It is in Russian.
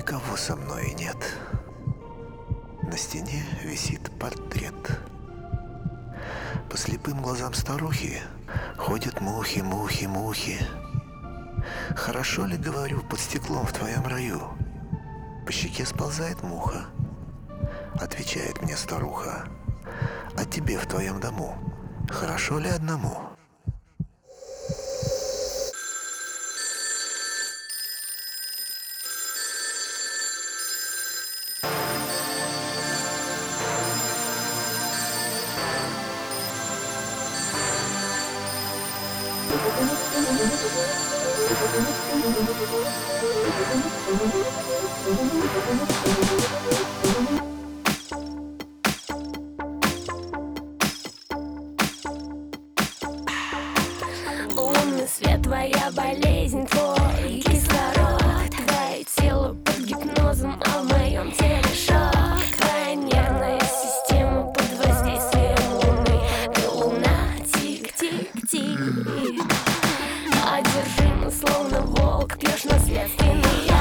никого со мной нет. На стене висит портрет. По слепым глазам старухи ходят мухи, мухи, мухи. Хорошо ли, говорю, под стеклом в твоем раю? По щеке сползает муха. Отвечает мне старуха: а тебе в твоем дому хорошо ли одному? Лунный свет, твоя болезнь, твой кислород. Твое тело под гипнозом, а в моем теле шок. Твоя нервная система под воздействием луны. Ты луна, тик-тик-тик. Одержима, словно волк, пьешь наследственный.